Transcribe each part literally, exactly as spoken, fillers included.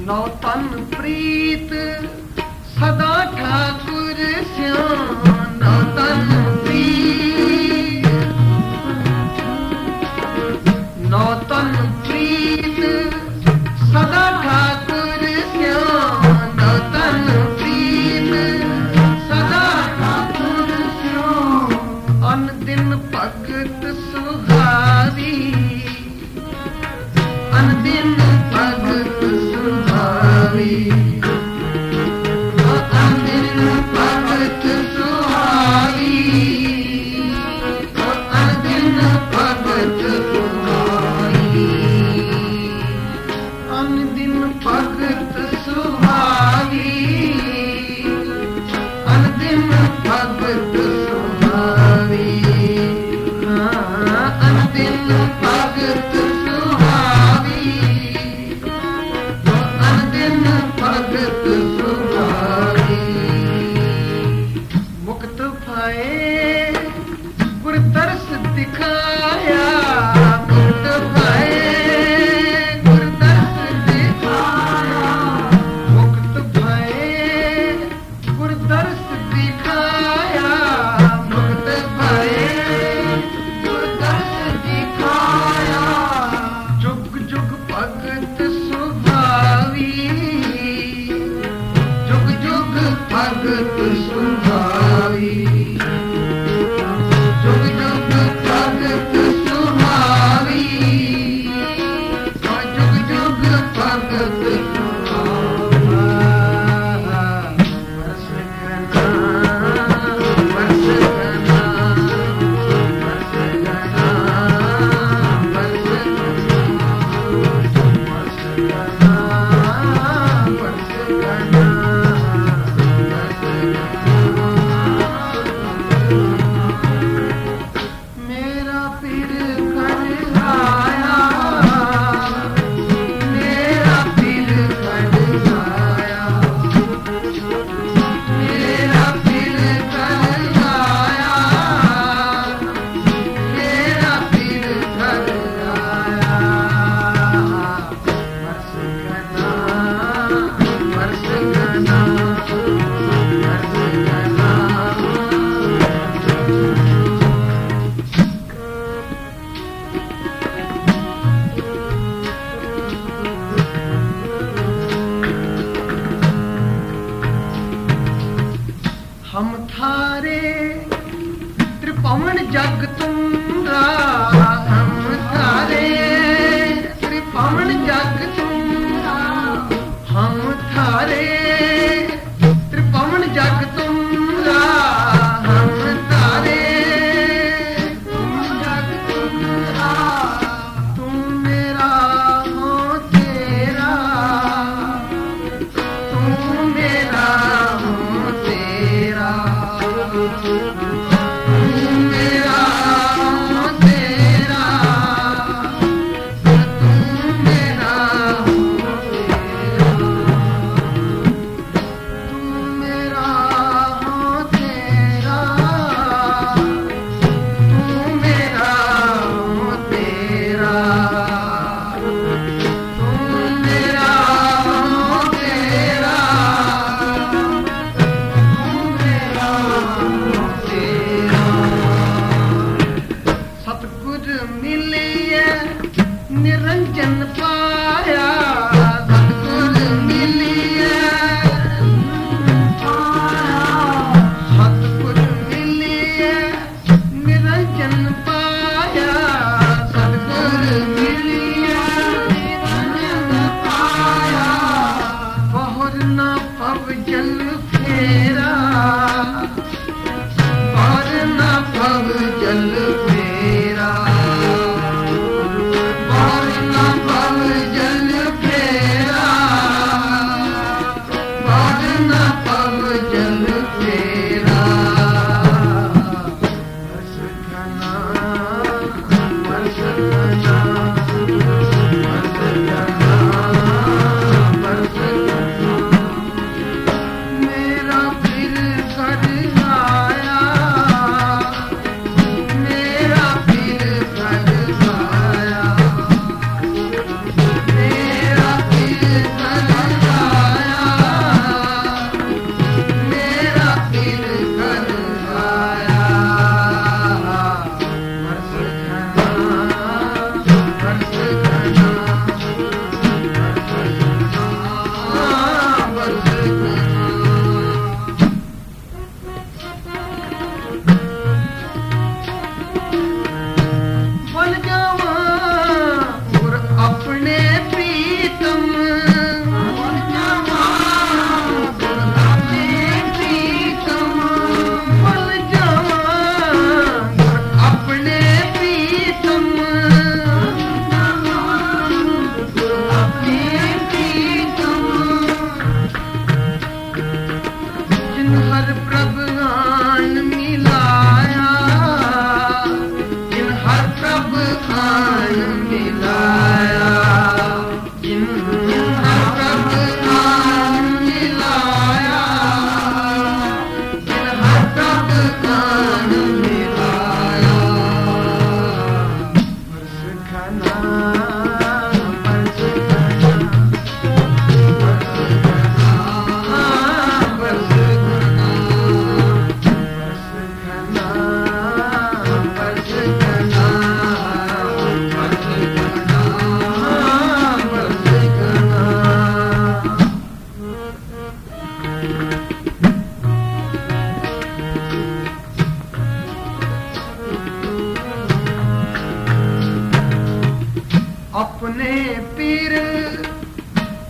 ਨੌ ਤਨ ਪ੍ਰੀਤ ਸਦਾ ਠਾਕੁਰ ਸਿਉ ਨੌ ਤਨ ਪ੍ਰੀਤ ਨੌ ਤਨ ਪ੍ਰੀਤ ਸਦਾ ਠਾਕੁਰ ਸਿਉ ਨੌ ਤਨ ਪ੍ਰੀਤ ਸਦਾ ਠਾਕੁਰ ਸਿਉ ਅਨ ਦਿਨ ਭਗਤ ਸੁਹਾਵੀ ਅਨ ਦਿਨ ਭਗਤ ਸੁਹਾਵੀ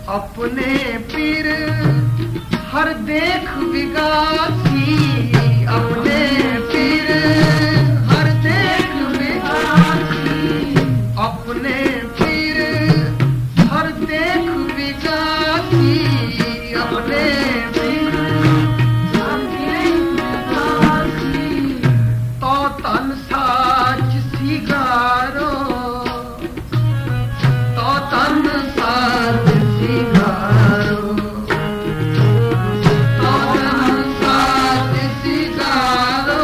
अपने पीर हर देख विगासी अपने पीर हर देख विगासी अपने पीर हर देख विगासी अपने पीर हर देख विगासी तो तन साच सिगारो तो तन साच सिगारो तो तन साच सिगारो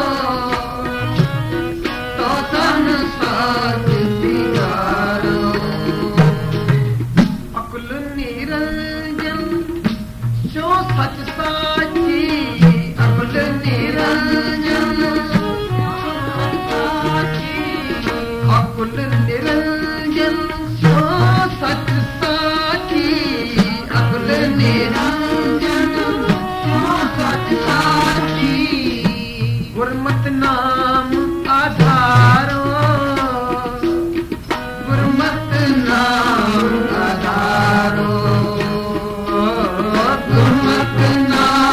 तो तन साच सिगारो अकुल निरंजन जो सच साची अकुल निरंजन अकुल निरंजन जो सच साची अकुल निरंजन जो सच साची गुरमत नाम आधारो गुरमत नाम आधारो गुरमत नाम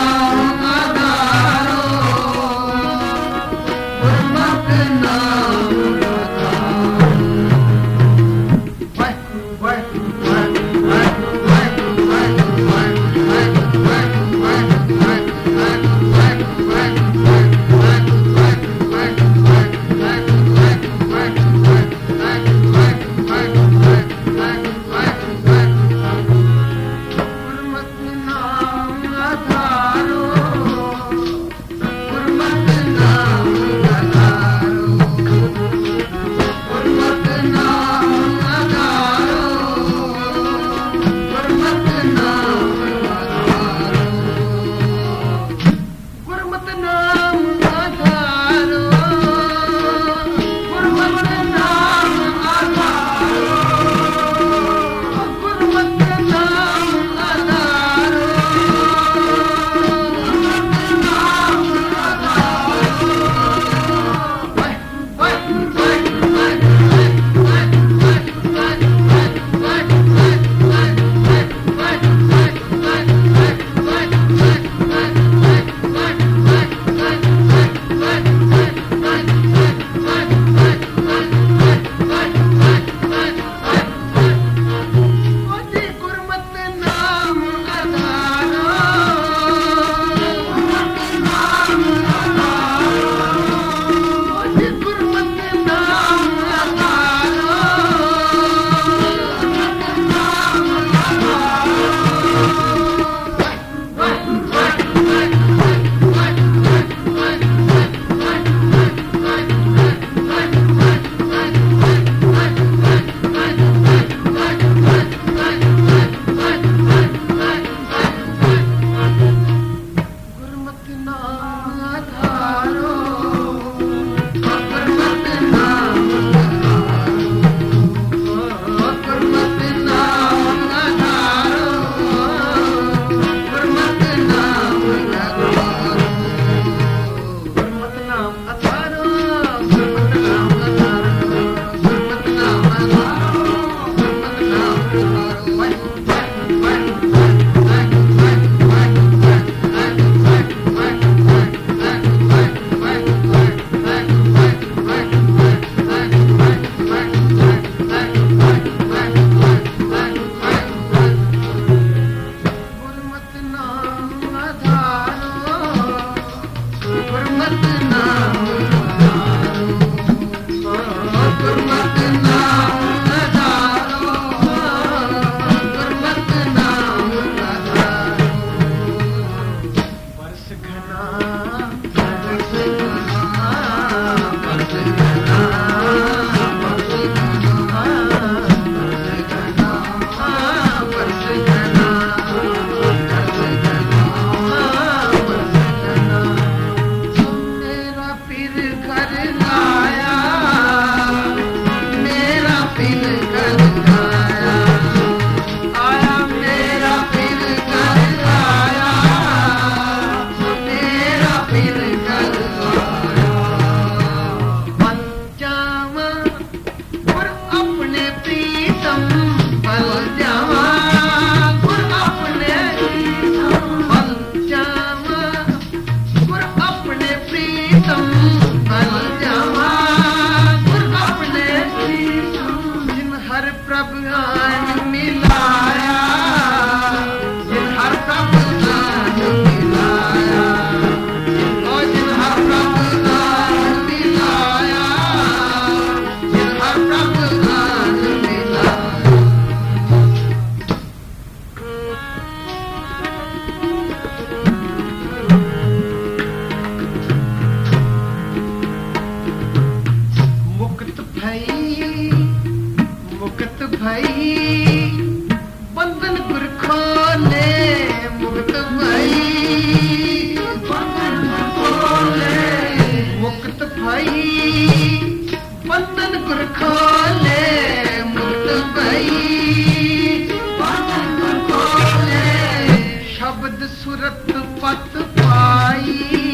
ਸੁਰਤ ਪਤ ਪਾਈ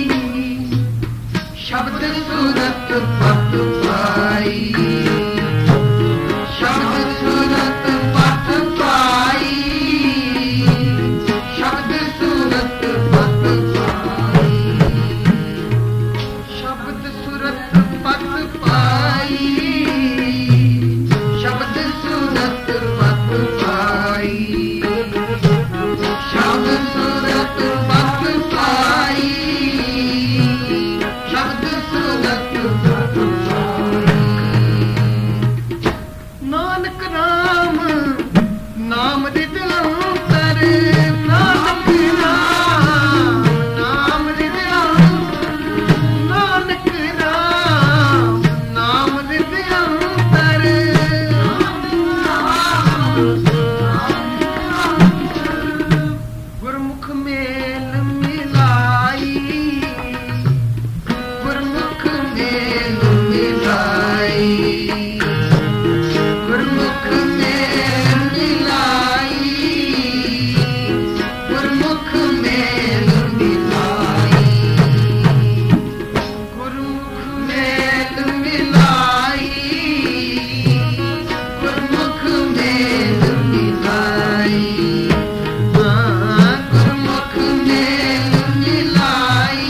ਸ਼ਬਦ ਸੁਰਤ ਪਤ ਪਾਈ ਸ਼ਬਦ ਸੁਰਤ ਪਤ ਪਾਈ ਸ਼ਬਦ ਸੁਰਤ ਪਤ ਪਾਈ ਸ਼ਬਦ ਸੁਰਤ ਪਤ ਪਾਈ ਸ਼ਬਦ ਸੁਰਤ ਪਤ ਪਾਈ ਸ਼ਬਦ ਸੁਰਤ ਪਤ ਪਾਈ ਸ਼ਬਦ ਸੁਰਤ ਪਤ ਪਾਈ ਨਾਨਕ ਨਾਮ ਨਾਮ ਦੇ ਅੰਤਰ ਨਾਨਕ ਨਾਮ ਨਾਮ ਦੇ ਅੰਤਰ ਨਾਨਕ ਨਾਮ ਨਾਮ ਦੇ ਅੰਤਰ ਗੁਰਮੁਖ ਮੇਲ ਮਿਲਾਈ ਗੁਰਮੁਖ ਮੇਲ ਮਿਲਾਈ ਗੁਰਮੁਖ ਮੇਲ ਮਿਲਾਈ ਗੁਰਮੁਖ ਮੇਲ ਮਿਲਾਈ ਗੁਰਮੁਖ ਮੇਲ ਮਿਲਾਈ ਗੁਰਮੁਖ ਮੇਲ ਮਿਲਾਈ ਗੁਰਮੁਖ ਮੇਲ ਮਿਲਾਈ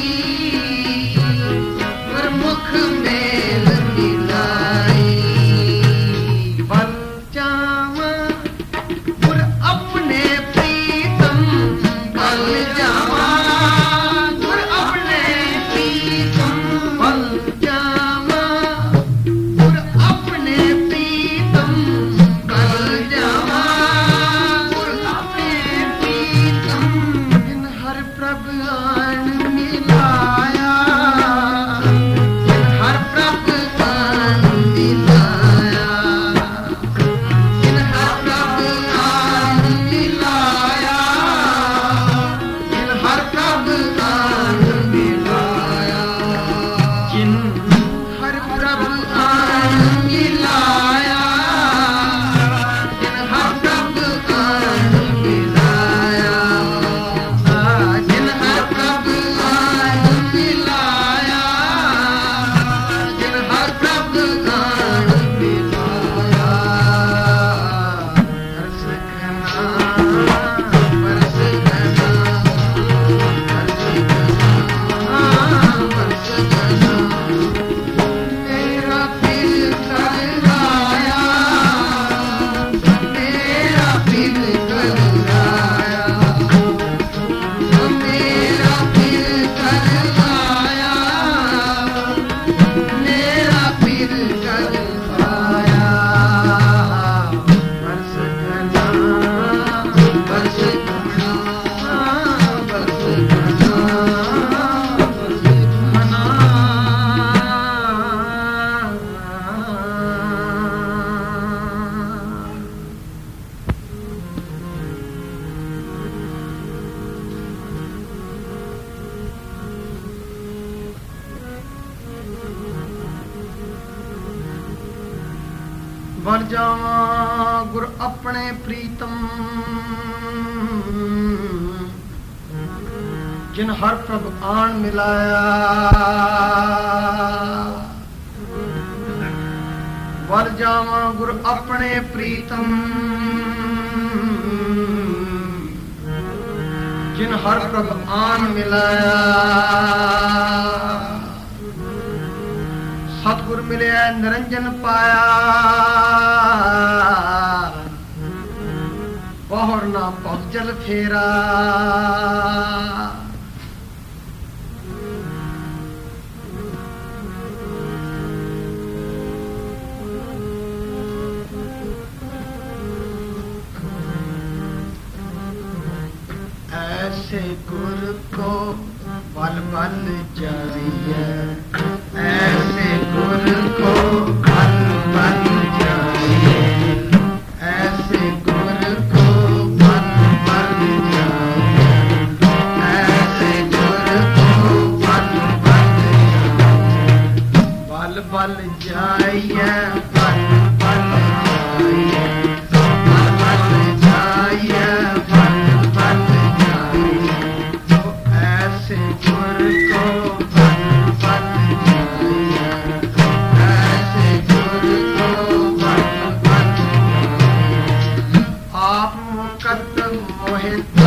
ਗੁਰਮੁਖ ਮੇਲ ਮਿਲਾਈ ਬਲ ਜਾਵਾਂ ਗੁਰ ਆਪਣੇ ਪ੍ਰੀਤਮ ਬਲ ਜਾਵਾਂ ਗੁਰ ਆਪਣੇ ਪ੍ਰੀਤਮ ਬਲ ਜਾਵਾਂ ਗੁਰ ਆਪਣੇ ਪ੍ਰੀਤਮ ਬਲ ਜਾਵਾਂ ਗੁਰ ਆਪਣੇ ਪ੍ਰੀਤਮ ਜਿਨ ਹਰ ਪ੍ਰਭ ਆਣ ਮਿਲਾਇਆ ਜਿਨ ਹਰ ਪ੍ਰਭ ਆਣ ਮਿਲਾਇਆ ਜਿਨ ਹਰ ਪ੍ਰਭ ਆਣ ਮਿਲਾਇਆ ਜਿਨ ਹਰ ਪ੍ਰਭ ਆਣ ਮਿਲਾਇਆ ਜਿਨ ਹਰ ਪ੍ਰਭ ਆਣ ਮਿਲਾਇਆ ਜਿਨ ਹਰ ਪ੍ਰਭ ਆਣ ਮਿਲਾਇਆ ਜਿਨ ਹਰ ਪ੍ਰਭ ਆਣ ਮਿਲਾਇਆ ਜਿਨ ਹਰ ਪ੍ਰਭ ਆਣ ਮਿਲਾਇਆ ਹਰਸ ਖਨਾ ਬਰਸ ਖਨਾ ਹਰਸ ਖਨਾ ਮੇਰਾ ਦਿਲ ਕਰਵਾਇਆ ਮੇਰਾ ਦਿਲ ਕਰਵਾਇਆ ਮੇਰਾ ਦਿਲ ਕਰਵਾਇਆ ਮੇਰਾ ਦਿਲ ਕਰਵਾਇਆ ਬਰਸ ਖਨਾ ਬਰਸ ਖਨਾ ਬਰਸ ਖਨਾ ਬਰਸ ਖਨਾ ਵਰ ਜਾਵਾਂ ਗੁਰ ਆਪਣੇ ਪ੍ਰੀਤਮ ਜਿਨ ਹਰ ਪ੍ਰਭ ਆਣ ਮਿਲਾਇਆ ਵਰ ਜਾਵਾਂ ਗੁਰ ਆਪਣੇ ਪ੍ਰੀਤਮ ਜਿਨ ਹਰ ਪ੍ਰਭ ਆਣ ਮਿਲਾਇਆ ਸਤਿਗੁਰ ਮਿਲਿਆ ਨਿਰੰਜਨ ਪਾਇਆ ਬਹੁਰ ਨਾ ਭਵ ਜਲ ਫੇਰਾ ऐसे गुर को बल बल जाइए ऐसे गुर को बल बल जाइए ऐसे गुर को बल बल जाइए ऐसे गुर को बल बल जाइए बल बल जाइए बल बल जाइए बल बल जाइए बल बल जाइए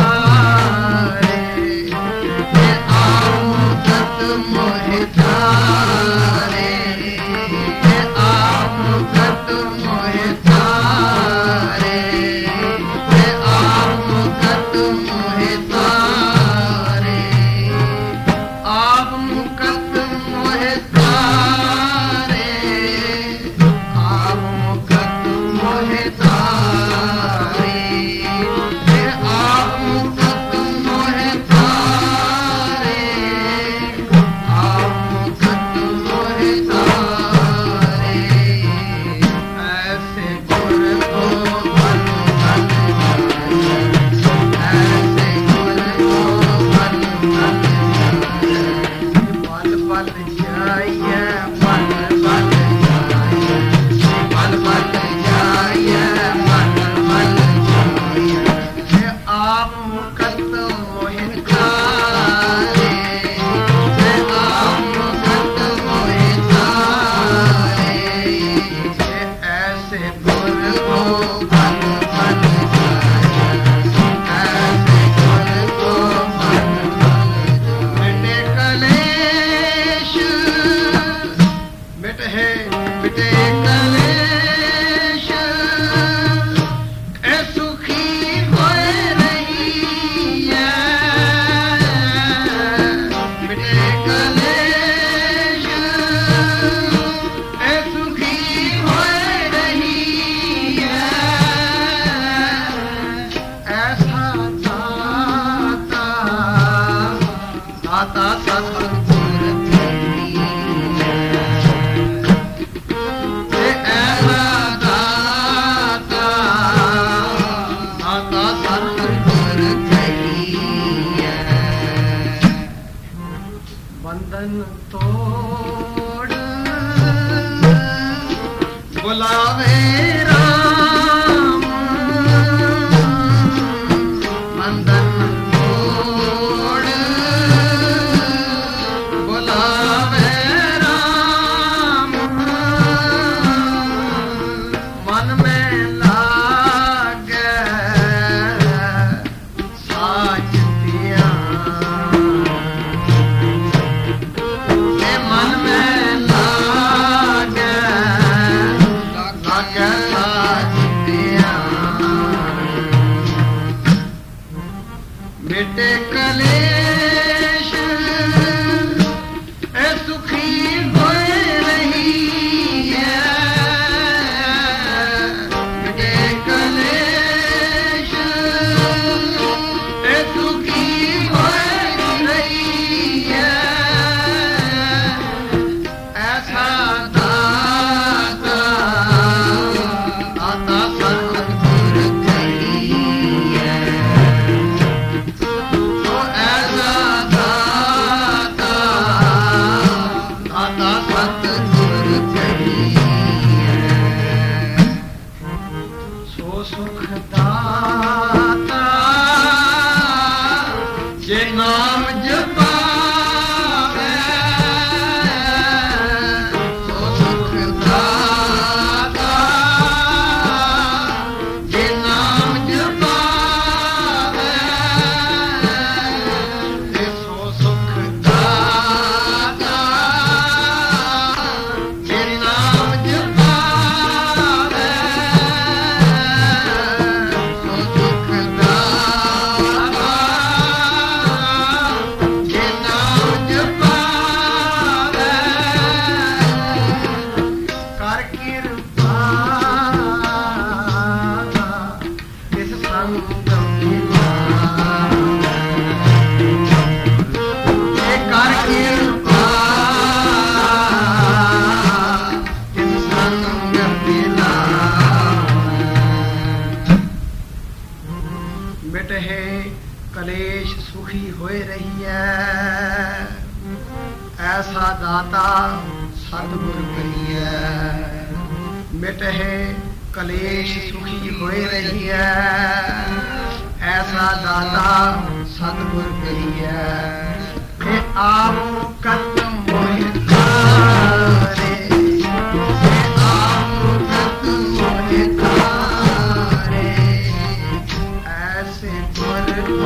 ਬੰਧਨ ਤੋੜ ਬੁਲਾਵੇ ਰਾਮ, ਬੰਧਨ ਤੋੜ ਬੁਲਾਵੇ ਰਾਮ, ਮਨ ਮੈਂ ਲਾਗੇ ਸਾਚ ਪਿਆ, ਮਿਟੇ ਕਲੇਸ਼ ਐ ਸੁਖੀ ਹੋਏ ਰਹੀ ਹੈ, ਮਿਟੇ ਕਲੇਸ਼ ਐ ਸੁਖੀ ਹੋਏ ਰਹੀ ਹੈ, ਐਸਾ ਦਾਤਾ ਆਤਾ ਸਤਿਗੁਰ ਕਹੀ ਹੈ, ਸੁਖ ਦਾਤਾ ਜੇ ਨਾਮ ਜਪਾਵੇ, ਸੋ ਸੁਖ ਦਾਤਾ ਜੇ ਨਾਮ ਜਪਾਵੇ, ਤੇ ਸੋ ਸੁਖ ਦਾਤਾ ਜੇ ਨਾਮ ਜਪਾਵੇ, ਮਿਟੇ ਕਲੇਸ਼ ਸੁਖੀ ਹੋਏ ਰਹੀ ਹੈ, ਐਸਾ ਦਾਤਾ ਸਤਿਗੁਰ ਕਹੀਐ, ਮਿਟੇ ਕਲੇਸ਼ ਸੁਖੀ ਹੋਏ ਰਹੀ ਹੈ, ਐਸਾ ਦਾਤਾ ਸਤਿਗੁਰ ਕਹੀਐ, ਤੇ ਆਪ ਕਤ ਮੋਹਿ ਤਾਰੇ, ਆਪ ਕਤ ਮੋਹਿ ਤਾਰੇ, ਐਸੇ ਗੁਰ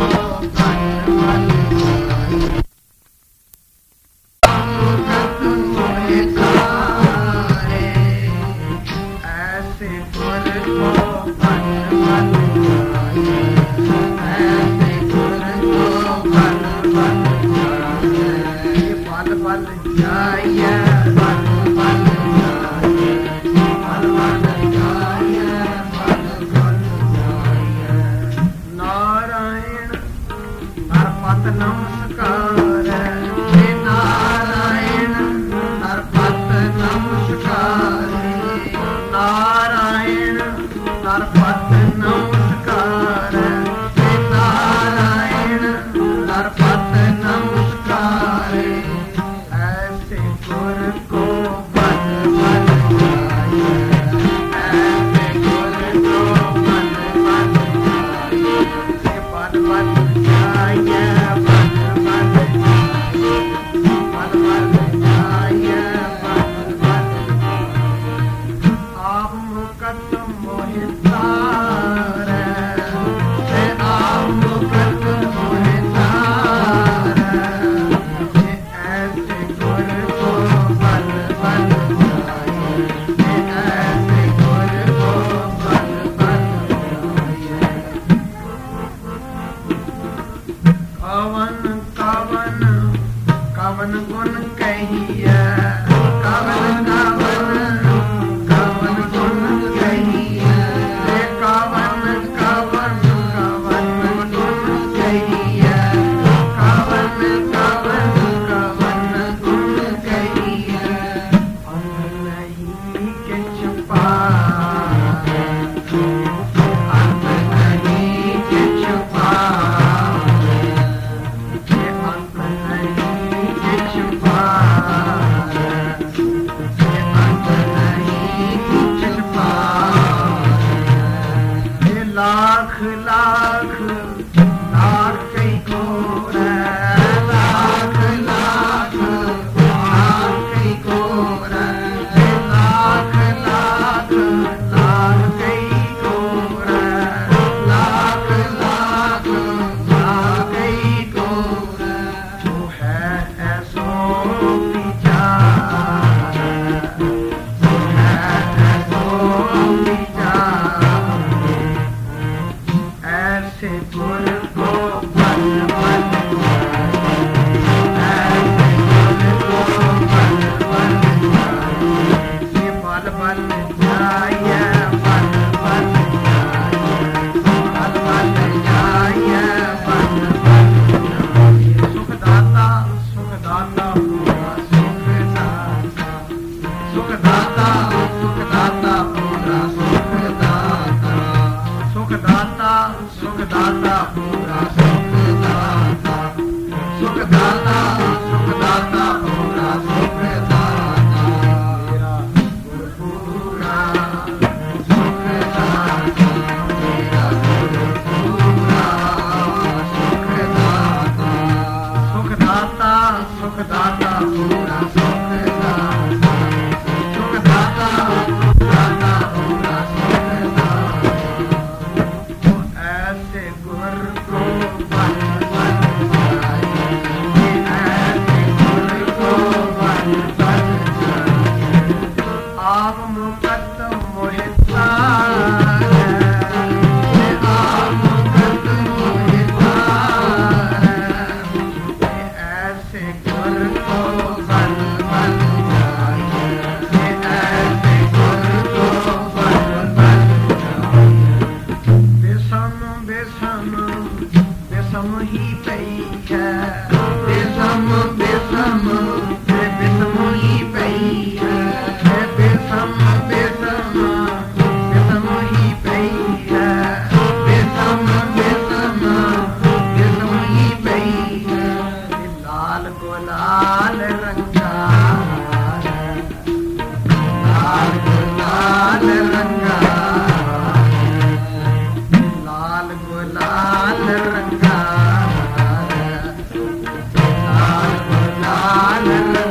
लाल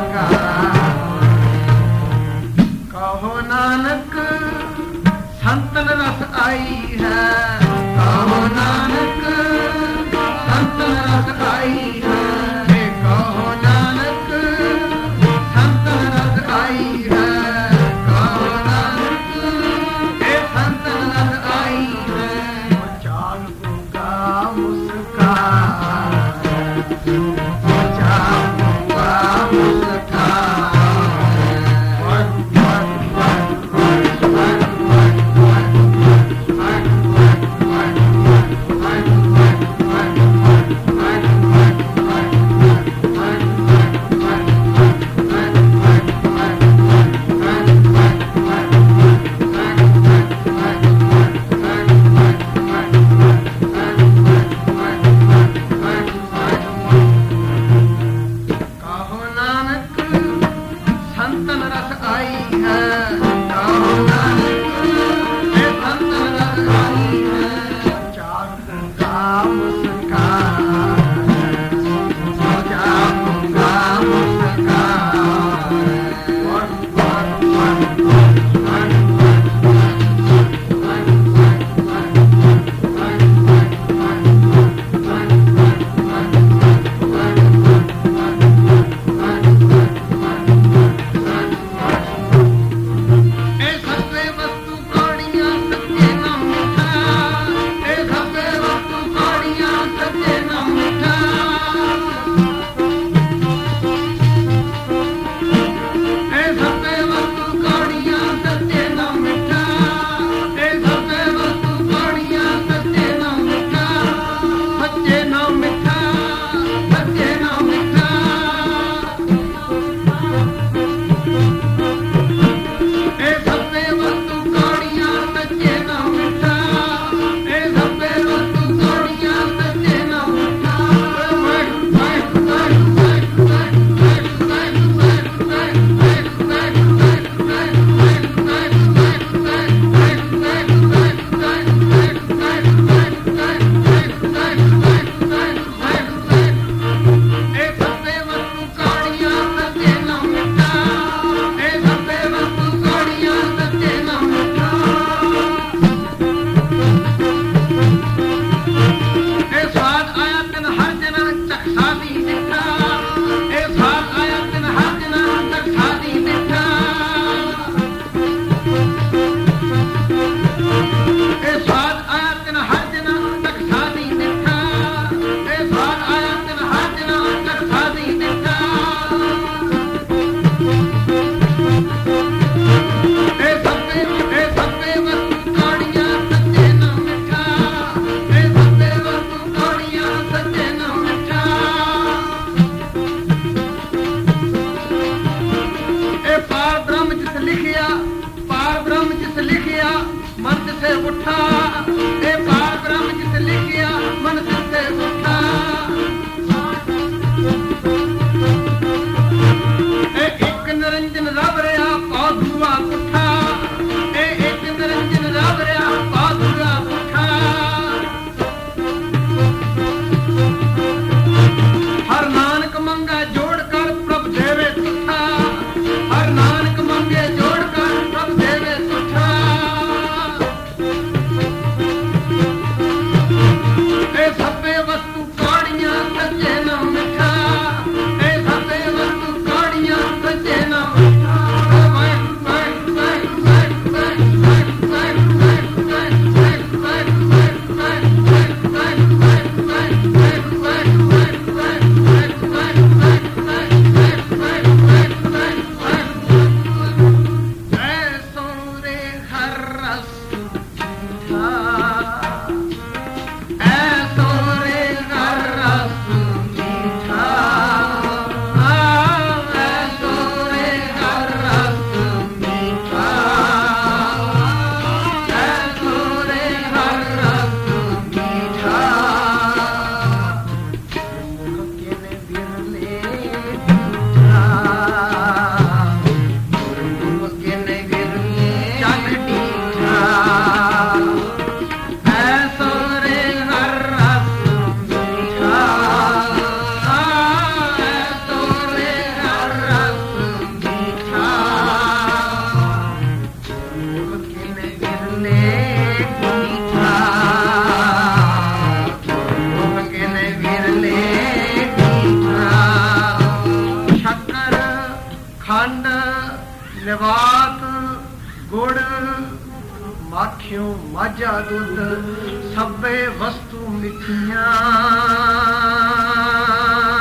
ਆਖਿਓ ਮਾਝਾ ਦੁੱਧ ਸਭੇ ਵਸਤੂ ਮਿੱਠੀਆਂ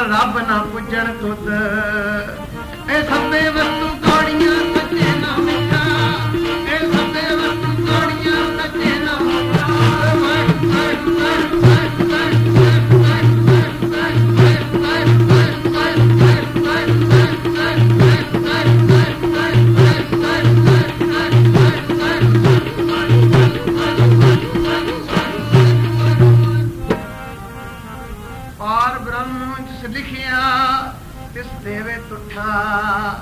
ਰੱਬ ਨਾ ਪੁੱਜਣ ਤੁਧ ਇਹ ਸਭੇ ਵਸਤੂ ਕੌੜੀਆਂ ਸੱਚੇ ਨਾ ਮਿੱਠਾ ਇਹ ਸਭੇ ਵਸਤੂ ਕੌੜੀਆਂ ਸੱਚੇ ਨਾ ਮਿੱਠਾ ਔਰ ਬ੍ਰਹਮ ਜਿਸ ਲਿਖਿਆ ਤਿਸ ਦੇਵੇ ਤੁਠਾ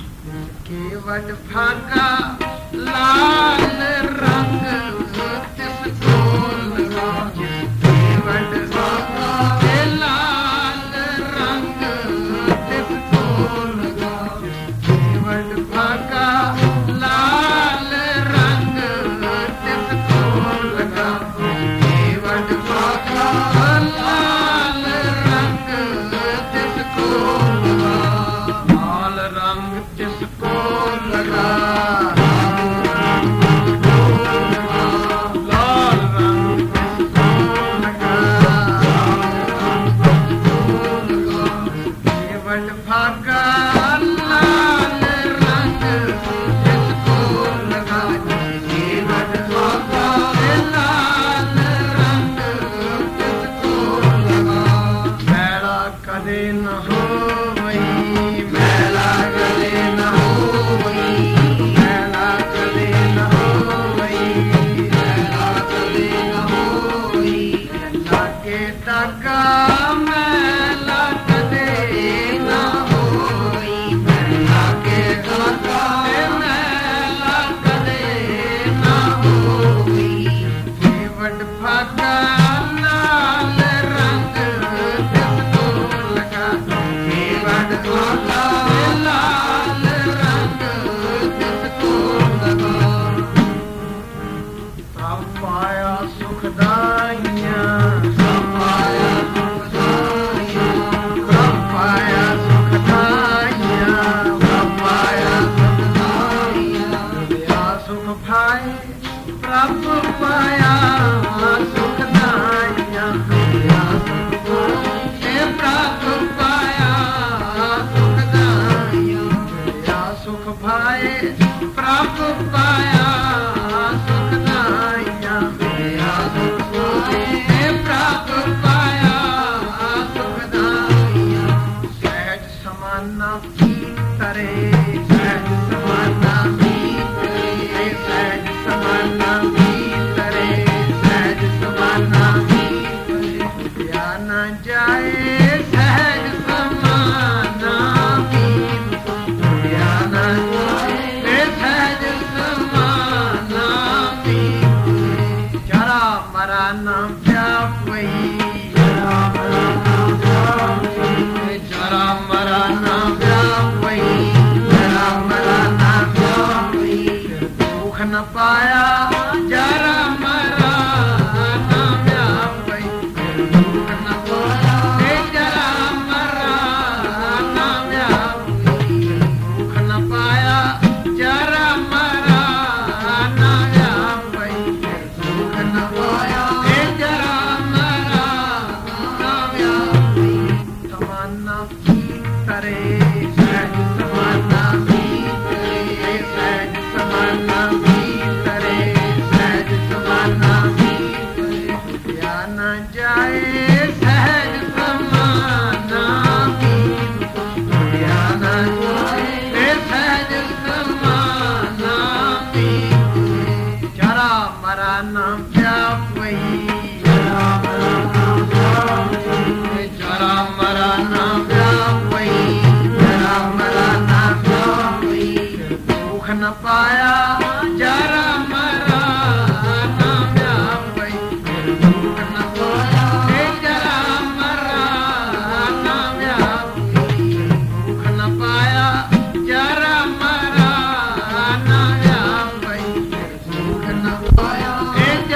ਕੇਵਟ ਭਾਗਾ ਲਾਲ ਰੰਗ ਤਿਸ ਕੋਲ ਕੇਵਟ ਭਾਗਾ ਲਾਲ ਰੰਗ ਤਿਸ ਕੋਲ ਕੇਵਟ ਭਾਗਾ ਲਾਲ ਰੰਗ ਤਿਸ ਕੋਲ ਲਗਾ ਕੇਵਟ ਭਾਗਾ ਲਾਲ ਰੰਗ ਤਿਸ ਕੋਲ ਲਗਾ ਲਾਲ ਰੰਗ ਤਿਸ ਕੋਲ ਲਗਾ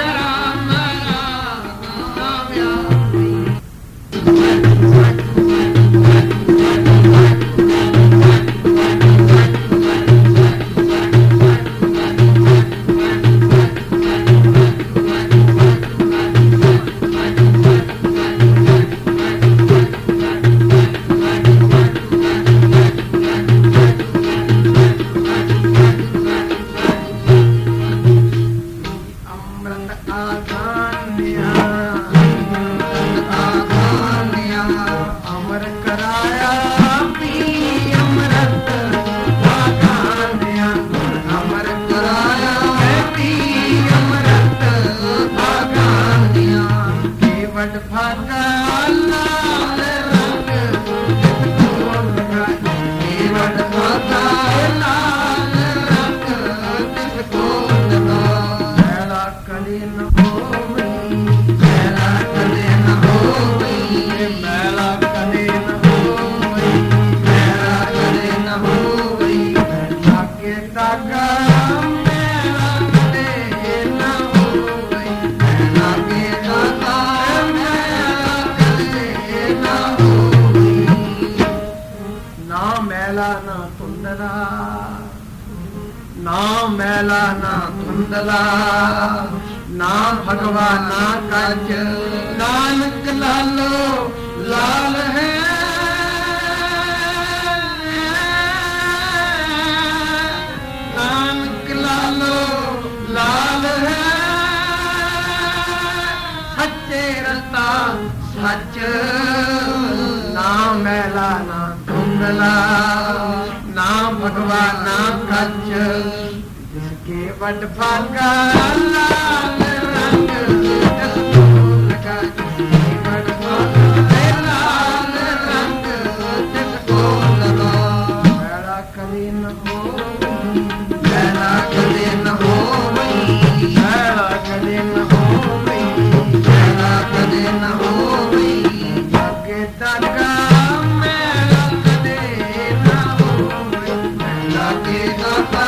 Thank you. ਅੰਮ੍ਰਿਤ ਆਗਾਨਿਆ ਅੰਮ੍ਰਿਤ ਆਗਾਨਿਆ ਅਮਰ ਕਰਾਇਆ ਪੀ ਅੰਮ੍ਰਿਤ ਆਗਾਨਿਆ ਅਮਰ ਕਰਾਇਆ ਪੀ ਅੰਮ੍ਰਿਤ ਆਗਾਨਿਆ ਕੇਵਟ ਭਾਗਾ ਲਾਲ ਰੰਗ ਕੇਵਟ ਭਾਗਾ ਲਾਲ ਰੰਗ ਤਿਸ ਕੋ ਮੈਲਾ ਕਦੇ ਨ ਹੋਵਈ ਮੈਲਾ ਕਦੇ ਨ ਹੋਵਈ ਮੈਲਾ ਕਦੇ ਨ ਹੋਵਈ ਮੈਲਾ ਕਦੇ ਨ ਹੋਵਈ ਲਾਗੇ ਤਾਗਾ ਮੈਲਾ ਕਦੇ ਨ ਹੋਵਈ ਲਾਗੇ ਤਾਗਾ ਮੈਲਾ ਕਦੇ ਨ ਹੋਵਈ ਨਾ ਮੈਲਾ ਨਾ ਧੁੰਦਲਾ ਨਾ ਮੈਲਾ ਨਾ ਧੁੰਦਲਾ ਨਾ ਭਗਵਾ ਨਾ ਕੱਜ ਨਾਨਕ ਲਾਲੋ ਲਾਲ ਹੈ ਨਾਨਕ ਲਾਲੋ ਲਾਲ ਹੈ ਸੱਚੇ ਰਸਤਾ ਸੱਚ ਨਾ ਮੈਲਾ ਨਾ ਧੁੰਦਲਾ ਨਾ ਭਗਵਾ ਨਾ ਕੱਜ ਜਿਸਕੇ ਵੱਡ ਭਾਗਾ ਲਾਲ ਰੰਗ ਜਸ ਕੋ ਲਗਾ ਜਿਸਕੇ ਵੱਡ ਭਾਗਾ ਲਾਲ ਰੰਗ ਜਸ ਕੋ ਲਗਾ ਮੈਲਾ ਕਦੇ ਨ ਹੋਵਈ ਮੈਲਾ ਕਦੇ ਨ ਹੋਵਈ ਮੈਲਾ ਕਦੇ ਨ ਹੋਵਈ ਮੈਲਾ ਕਦੇ ਨ ਹੋਵਈ ਅੱਗੇ ਤਾਗਾ ਮੈਲਾ ਕਦੇ ਨ ਹੋਵਈ ਮੈਲਾ ਕੇ ਤਾਗਾ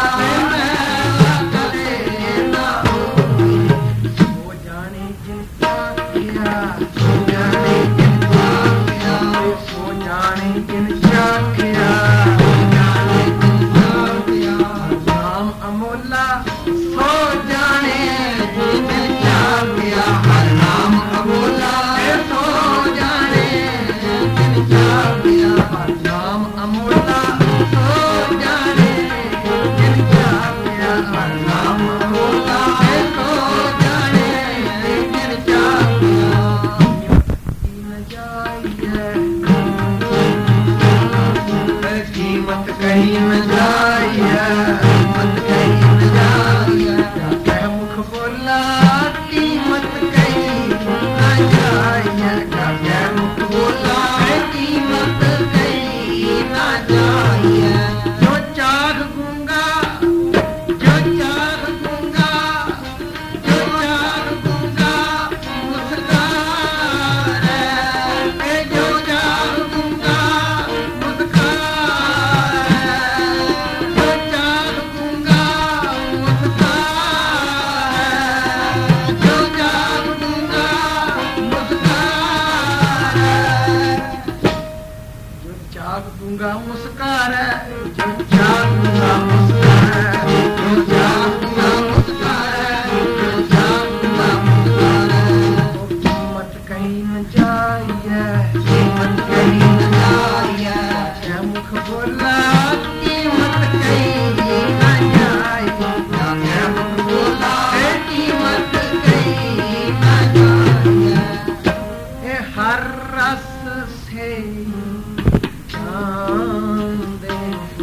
ਹਰ ਰਸ ਸੇ ਜਾਨ ਦੇ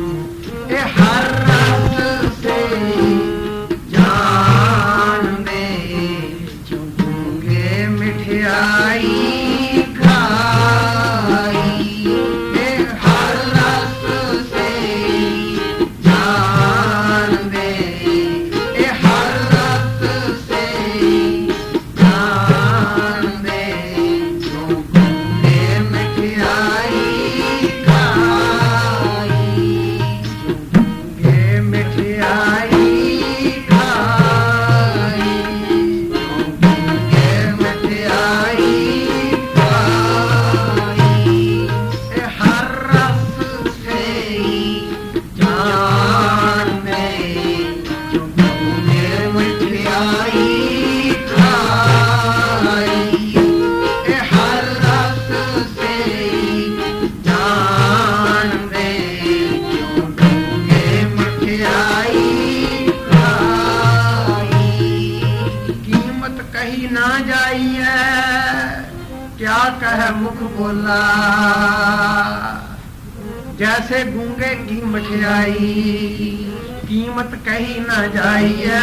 कही ना जाइए, क्या कह मुख बोला। जैसे गूंगे की मठियाई, कीमत कही ना जाइए,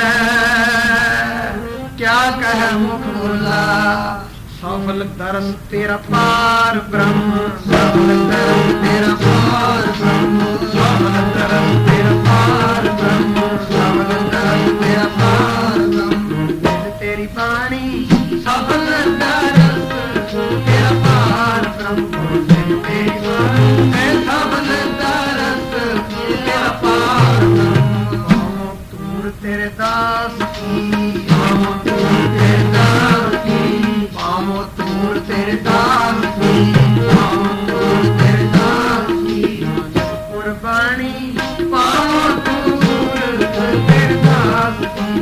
क्या कह मुख बोला। सफल दरस तेरा पार ब्रह्म, सफल दरस तेरा पार ब्रह्म, सफल दरस तेरा पार ब्रह्म, सफल दरस तेरा पार ब्रह्म। तेरी बाणी सफल दरस तेरा पार ब्रह्म, तेरी बाणी सफल दरस तेरा पार ब्रह्म। पामो तूर तेरे दास की, पामो तूर तेरे दास की, पामो तूर तेरे दास की, पामो तूर तेरे दास की। कुर्बानी पामो तूर तेरे दास की,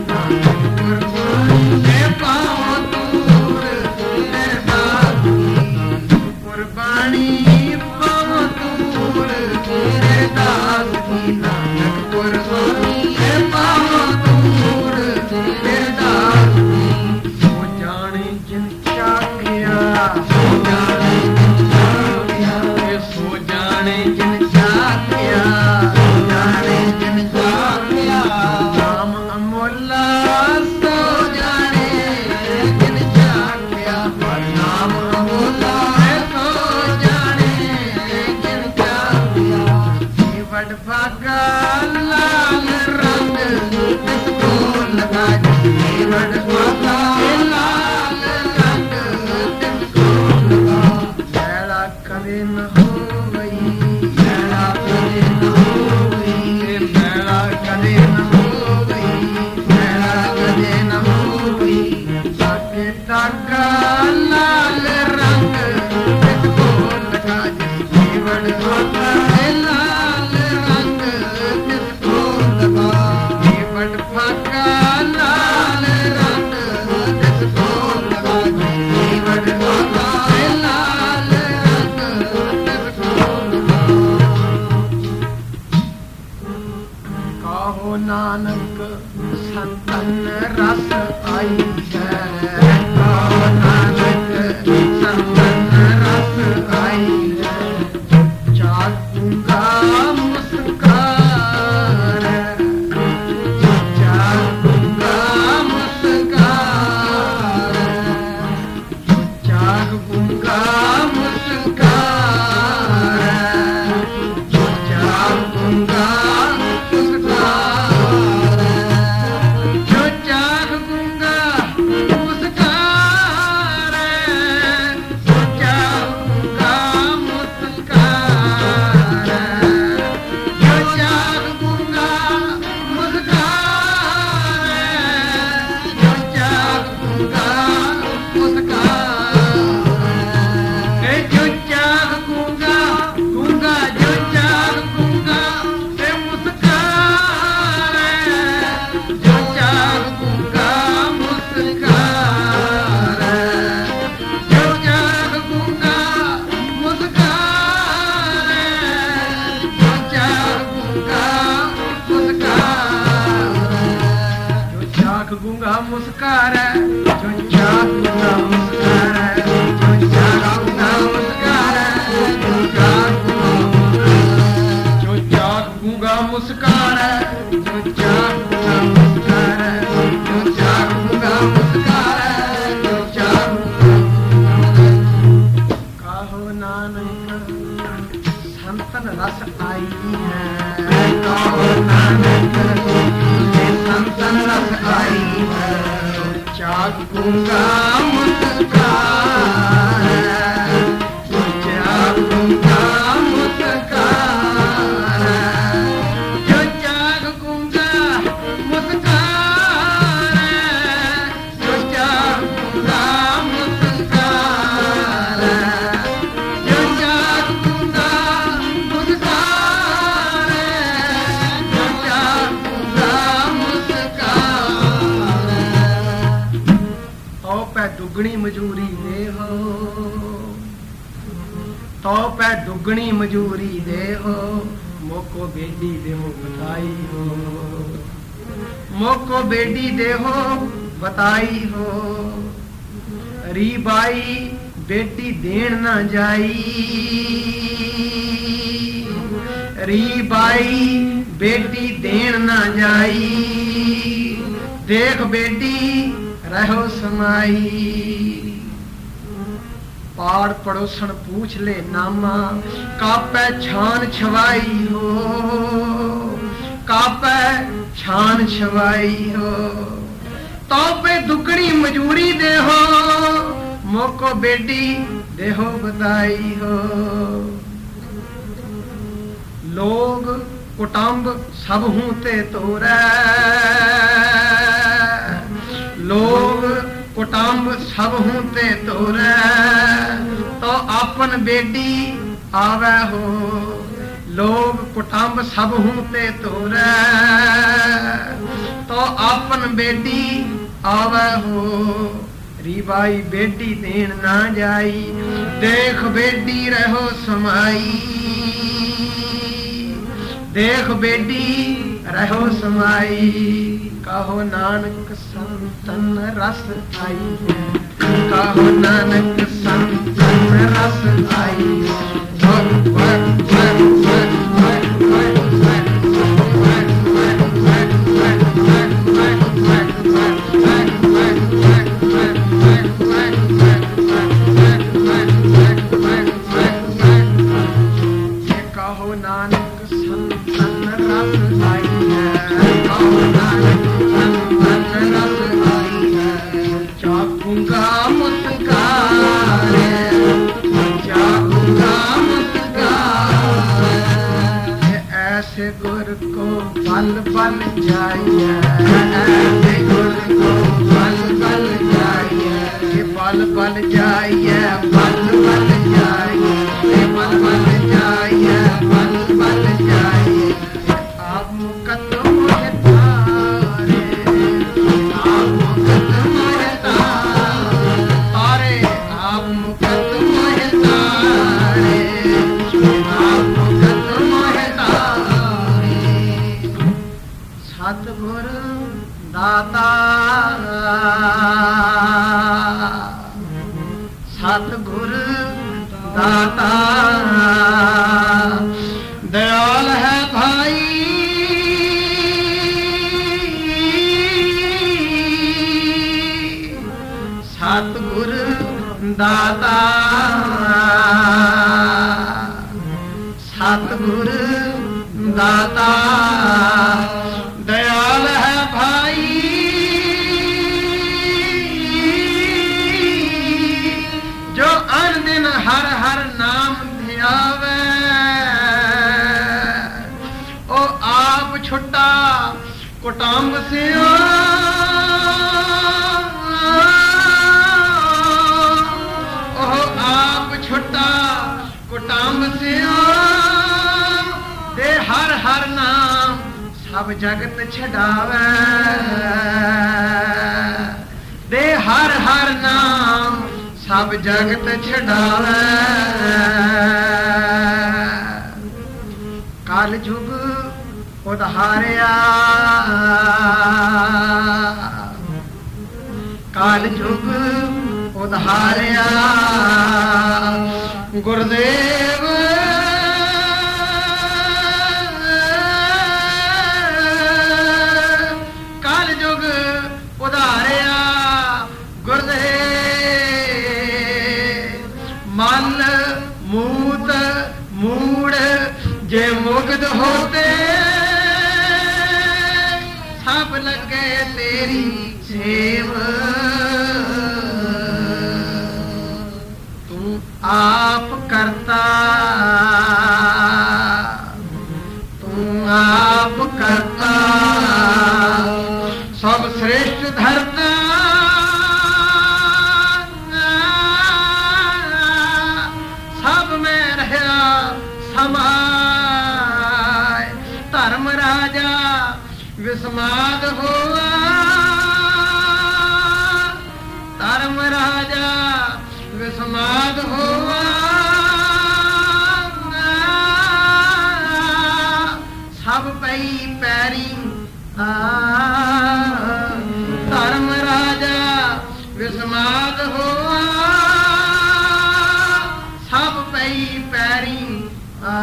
कुर्बानी पामो तूर तेरे दास की। कुर्बानी पामो तूर तेरे दास की, नानक कुर्बानी पामो तूर तेरे दास की। सो जाने जिन चाखिया, सो जाने जिन चाखिया, सो जाने जिन चाखिया, सो जाने जिन चाखिया। नाम अमोला सो जाने जिन चाखिया, नाम अमोला सो जाने जिन चाखिया। वड भागा लाल रंग इसको लगा, वड भागा लाल रंग इसको लगा। मैला कदे न हो गई, मैला कदे न हो गई, मैला कदे न हो गई, मैला कदे न हो गई। साके धागा लाल रंग इसको लगा, वड भागा लाल रंग इसको लगा। वड भागा लाल रंग इसको लगा, वड भागा लाल रंग इसको लगा। कहो नानक संतन रस आई है, कहो नानक संतन रस आई है। जागूंगा मुस्कान, जागूंगा मुस्कान, जागूंगा मुस्कान, जागूंगा मुस्कान। जो जागूंगा मुस्कान, जो जागूंगा मुस्कान, जो जागूंगा मुस्कान, जो जागूंगा मुस्कान। ए जो जागूंगा गूंगा, जो जागूंगा ए मुस्कान, जो जागूंगा मुस्कान, जो जागूंगा मुस्कान, जो जागूंगा मुस्कान। जो जागूंगा मुस्कान, जो जागूंगा मुस्कान, जो जागूंगा मुस्कान, जो जागूंगा, जो जागूंगा मुस्कान, जो जागूंगा मुस्कान, जो जागूंगा मुस्कान, जो जागूंगा। कहो नानक संतन रस आई है, कहो नानक संतन रस आई है। जागूंगा मुस्कान, जो जागूंगा मुस्कान, जो जागूंगा मुस्कान, जो जागूंगा मुस्कान, जो जागूंगा मुस्कान, जो जागूंगा मुस्कान। तो पै दुगनी मजूरी दे हो, तो पै दुगनी मजूरी दे हो। मोको बेडी दे हो बधाई हो, मोको बेडी दे हो बताई हो। री बाई बेटी देन ना जाई, री बाई बेटी देन ना जाई, देख बेटी रहो समाई। पाड़ पड़ोसन पूछ ले नामा, कापै छान छवाई हो, कापै छान छवाई हो। तो पे दुकड़ी मजूरी दे हो, मोको बेटी देहो बधाई हो। लोग कुटुंब सब हूं ते तोरै, लोग कुटुंब सब हूं ते तोरै, तो अपन बेटी आवे हो। लोग कुटुंब सब हूं ते तोरै, तो अपन बेटी आवे हो। री बाई बेटी देन ना जाई, देख बेटी रहो समाई, देख बेटी रहो समाई। कहो नानक संतन रस आई है, कहो नानक संतन रस आई है। वक वक वक वक वक वक वक वक वक वक वक वक वक वक वक। कहो नानक संतन रस आई है, कहो नानक संतन रस आई है। चाकूंगा मुस्कान, चाकूंगा मुस्कान, ऐसे गुर को बल बल जाइए, ऐसे गुर को बल बल जाइए, बल बल जाइए, बल बल जाइए, बल बल जाइए, बल बल जाइए। आप मुकद्दम है तारे, आप मुकद्दम है तारे, आप मुकद्दम है तारे, आप मुकद्दम है तारे। सतगुर दाता, सतगुर दाता दयाल है भाई। सतगुर दाता, सतगुर दाता दयाल है भाई। जो अन दिन हर हर नाम ध्यावे, ओ आप छुट्टा कुटुंब से ओ, ओ आप छुट्टा कुटुंब से ओ। दे हर हर नाम सब जगत छड़ावे, दे हर हर नाम सब जगत छड़ावे। कल जुग उधारिया, कल जुग उधारिया, गुरुदेव कल जुग उधारिया, गुरुदेव मल मूत मूड़ जे मुग्ध होते, सब लगे तेरी सेव। तू आप करता, तू आप करता, सब श्रेष्ठ धरता। सब में रहा समाय, धर्म राजा विस्माद हुआ, धर्म राजा विस्माद हुआ। सब पई पैरी धर्म राजा ਵਿਸਮਾਦ ਹੋਆ ਸਭ ਪਈ ਪੈਰੀ ਆ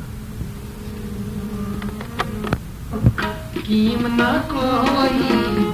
ਕੀਮ ਨਾ ਕੋਈ